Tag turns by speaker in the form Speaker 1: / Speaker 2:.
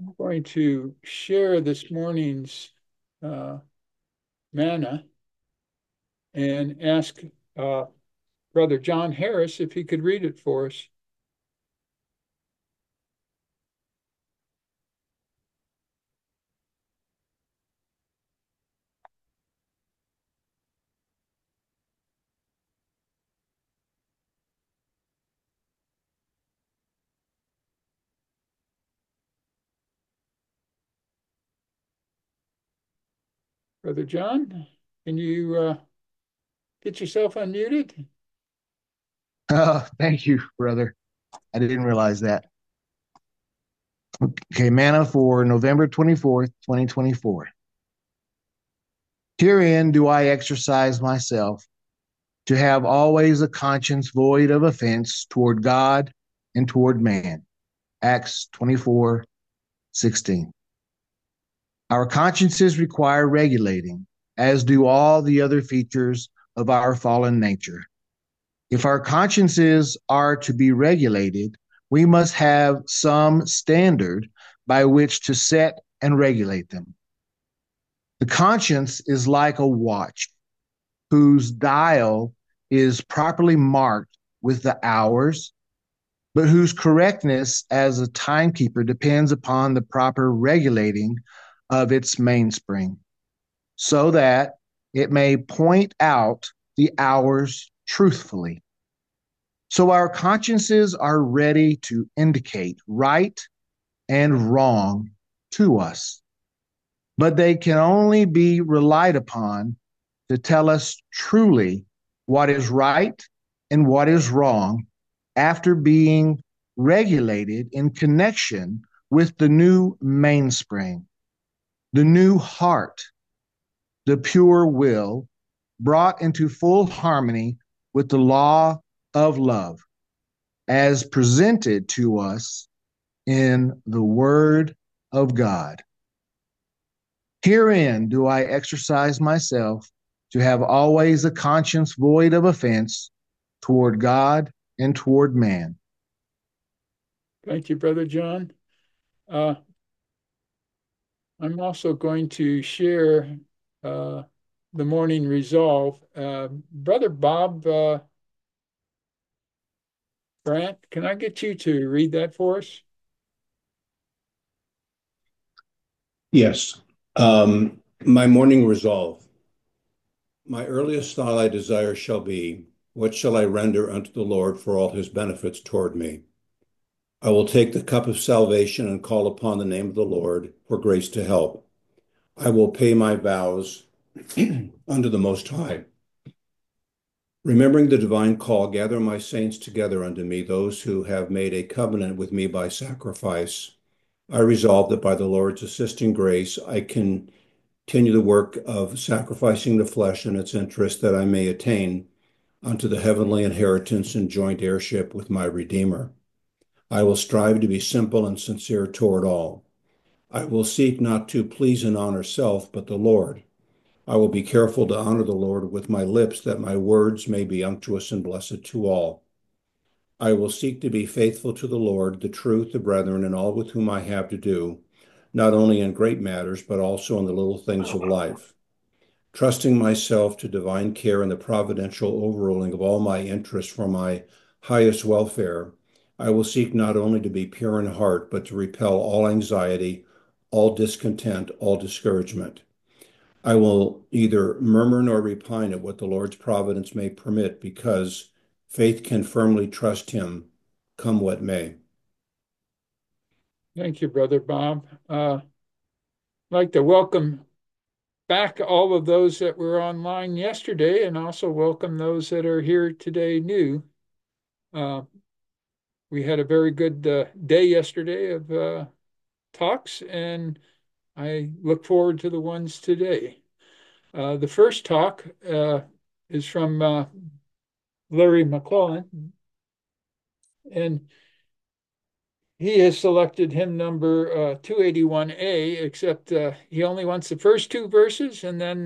Speaker 1: Going to share this morning's uh, manna and ask uh, Brother John Harris if he could read it for us. Brother John, can you get yourself unmuted?
Speaker 2: Thank you, brother. I didn't realize that. Okay, manna for November 24th, 2024. Herein do I exercise myself to have always a conscience void of offense toward God and toward man. Acts 24:16. Our consciences require regulating, as do all the other features of our fallen nature. If our consciences are to be regulated, we must have some standard by which to set and regulate them. The conscience is like a watch whose dial is properly marked with the hours, but whose correctness as a timekeeper depends upon the proper regulating of its mainspring, so that it may point out the hours truthfully. So our consciences are ready to indicate right and wrong to us, but they can only be relied upon to tell us truly what is right and what is wrong after being regulated in connection with the new mainspring, the new heart, the pure will brought into full harmony with the law of love as presented to us in the Word of God. Herein do I exercise myself to have always a conscience void of offense toward God and toward man.
Speaker 1: Thank you, Brother John. Uh, I'm also going to share uh, the morning resolve. Brother Bob Grant, can I get you to read that for us?
Speaker 3: Yes. My morning resolve. My earliest thought I desire shall be, what shall I render unto the Lord for all his benefits toward me? I will take the cup of salvation and call upon the name of the Lord for grace to help. I will pay my vows unto the Most High. Remembering the divine call, gather my saints together unto me, those who have made a covenant with me by sacrifice. I resolve that by the Lord's assisting grace, I can continue the work of sacrificing the flesh and its interest that I may attain unto the heavenly inheritance and joint heirship with my Redeemer. I will strive to be simple and sincere toward all. I will seek not to please and honor self, but the Lord. I will be careful to honor the Lord with my lips, that my words may be unctuous and blessed to all. I will seek to be faithful to the Lord, the truth, the brethren, and all with whom I have to do, not only in great matters, but also in the little things of life. Trusting myself to divine care and the providential overruling of all my interests for my highest welfare, I will seek not only to be pure in heart, but to repel all anxiety, all discontent, all discouragement. I will neither murmur nor repine at what the Lord's providence may permit, because faith can firmly trust him, come what may.
Speaker 1: Thank you, Brother Bob. I'd like to welcome back all of those that were online yesterday and also welcome those that are here today new. Uh, we had a very good day yesterday of talks, and I look forward to the ones today. The first talk is from Larry McClellan, and he has selected hymn number 281A, except he only wants the first two verses, and then